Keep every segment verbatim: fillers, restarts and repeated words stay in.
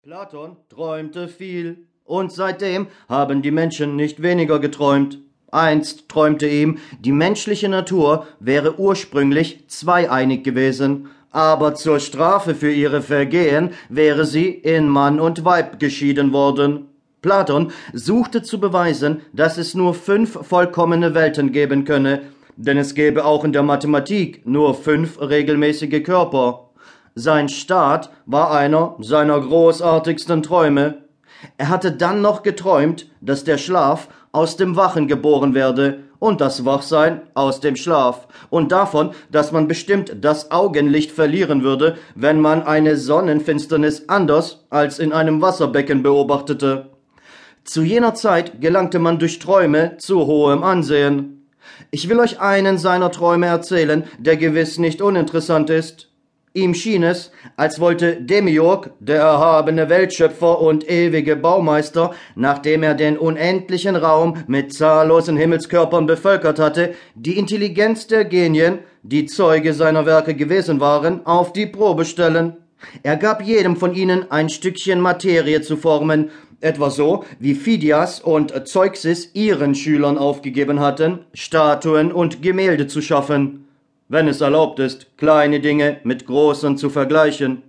Platon träumte viel, und seitdem haben die Menschen nicht weniger geträumt. Einst träumte ihm, die menschliche Natur wäre ursprünglich zweieinig gewesen, aber zur Strafe für ihre Vergehen wäre sie in Mann und Weib geschieden worden. Platon suchte zu beweisen, dass es nur fünf vollkommene Welten geben könne, denn es gäbe auch in der Mathematik nur fünf regelmäßige Körper. Sein Staat war einer seiner großartigsten Träume. Er hatte dann noch geträumt, dass der Schlaf aus dem Wachen geboren werde und das Wachsein aus dem Schlaf und davon, dass man bestimmt das Augenlicht verlieren würde, wenn man eine Sonnenfinsternis anders als in einem Wasserbecken beobachtete. Zu jener Zeit gelangte man durch Träume zu hohem Ansehen. Ich will euch einen seiner Träume erzählen, der gewiss nicht uninteressant ist. Ihm schien es, als wollte Demiurg, der erhabene Weltschöpfer und ewige Baumeister, nachdem er den unendlichen Raum mit zahllosen Himmelskörpern bevölkert hatte, die Intelligenz der Genien, die Zeuge seiner Werke gewesen waren, auf die Probe stellen. Er gab jedem von ihnen ein Stückchen Materie zu formen, etwa so, wie Phidias und Zeuxis ihren Schülern aufgegeben hatten, Statuen und Gemälde zu schaffen, wenn es erlaubt ist, kleine Dinge mit großen zu vergleichen.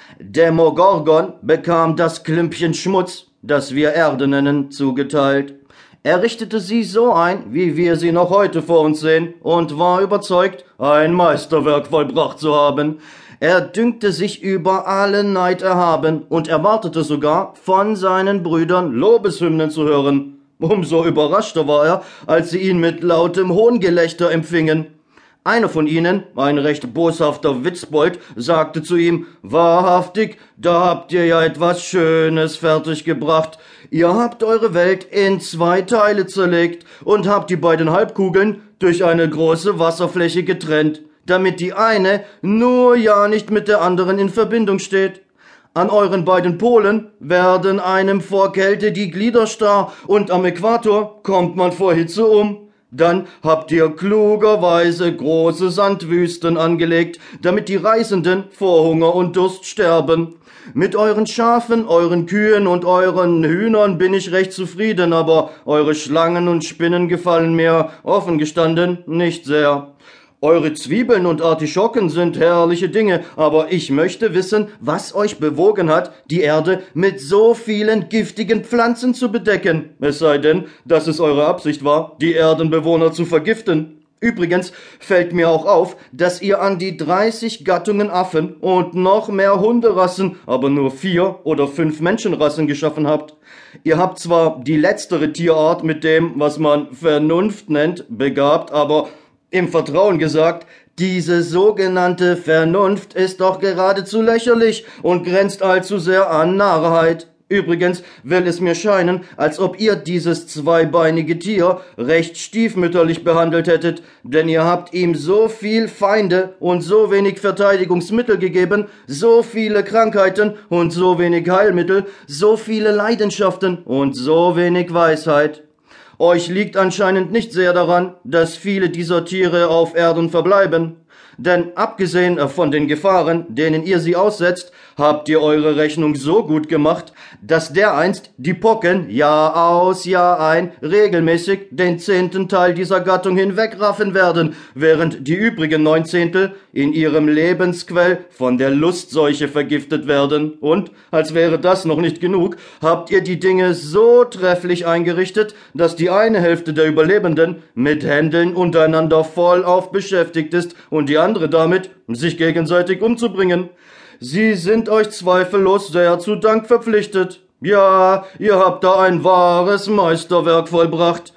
Demogorgon bekam das Klümpchen Schmutz, das wir Erde nennen, zugeteilt. Er richtete sie so ein, wie wir sie noch heute vor uns sehen, und war überzeugt, ein Meisterwerk vollbracht zu haben. Er dünkte sich über allen Neid erhaben und erwartete sogar, von seinen Brüdern Lobeshymnen zu hören. Umso überraschter war er, als sie ihn mit lautem Hohngelächter empfingen. Einer von ihnen, ein recht boshafter Witzbold, sagte zu ihm, »Wahrhaftig, da habt ihr ja etwas Schönes fertiggebracht. Ihr habt eure Welt in zwei Teile zerlegt und habt die beiden Halbkugeln durch eine große Wasserfläche getrennt, damit die eine nur ja nicht mit der anderen in Verbindung steht. An euren beiden Polen werden einem vor Kälte die Glieder starr und am Äquator kommt man vor Hitze um. Dann habt ihr klugerweise große Sandwüsten angelegt, damit die Reisenden vor Hunger und Durst sterben. Mit euren Schafen, euren Kühen und euren Hühnern bin ich recht zufrieden, aber eure Schlangen und Spinnen gefallen mir, offen gestanden, nicht sehr. Eure Zwiebeln und Artischocken sind herrliche Dinge, aber ich möchte wissen, was euch bewogen hat, die Erde mit so vielen giftigen Pflanzen zu bedecken. Es sei denn, dass es eure Absicht war, die Erdenbewohner zu vergiften. Übrigens fällt mir auch auf, dass ihr an die dreißig Gattungen Affen und noch mehr Hunderassen, aber nur vier oder fünf Menschenrassen geschaffen habt. Ihr habt zwar die letztere Tierart mit dem, was man Vernunft nennt, begabt, aber im Vertrauen gesagt, diese sogenannte Vernunft ist doch geradezu lächerlich und grenzt allzu sehr an Narrheit. Übrigens will es mir scheinen, als ob ihr dieses zweibeinige Tier recht stiefmütterlich behandelt hättet, denn ihr habt ihm so viel Feinde und so wenig Verteidigungsmittel gegeben, so viele Krankheiten und so wenig Heilmittel, so viele Leidenschaften und so wenig Weisheit. Euch liegt anscheinend nicht sehr daran, dass viele dieser Tiere auf Erden verbleiben. Denn abgesehen von den Gefahren, denen ihr sie aussetzt, habt ihr eure Rechnung so gut gemacht, dass dereinst die Pocken Jahr aus, Jahr ein regelmäßig den zehnten Teil dieser Gattung hinwegraffen werden, während die übrigen neun Zehntel in ihrem Lebensquell von der Lustseuche vergiftet werden. Und, als wäre das noch nicht genug, habt ihr die Dinge so trefflich eingerichtet, dass die eine Hälfte der Überlebenden mit Händeln untereinander vollauf beschäftigt ist und die andere damit, sich gegenseitig umzubringen. Sie sind euch zweifellos sehr zu Dank verpflichtet. Ja, ihr habt da ein wahres Meisterwerk vollbracht.«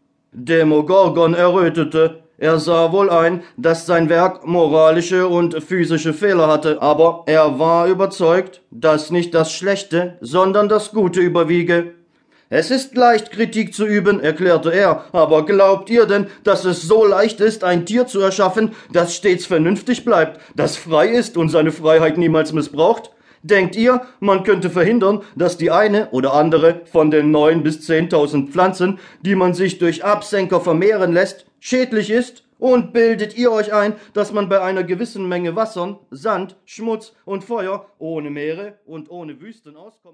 Demogorgon errötete. Er sah wohl ein, dass sein Werk moralische und physische Fehler hatte, aber er war überzeugt, dass nicht das Schlechte, sondern das Gute überwiege. »Es ist leicht, Kritik zu üben«, erklärte er, »aber glaubt ihr denn, dass es so leicht ist, ein Tier zu erschaffen, das stets vernünftig bleibt, das frei ist und seine Freiheit niemals missbraucht? Denkt ihr, man könnte verhindern, dass die eine oder andere von den neun bis zehntausend Pflanzen, die man sich durch Absenker vermehren lässt, schädlich ist Und bildet ihr euch ein, dass man bei einer gewissen Menge Wassern, Sand, Schmutz und Feuer ohne Meere und ohne Wüsten auskommt?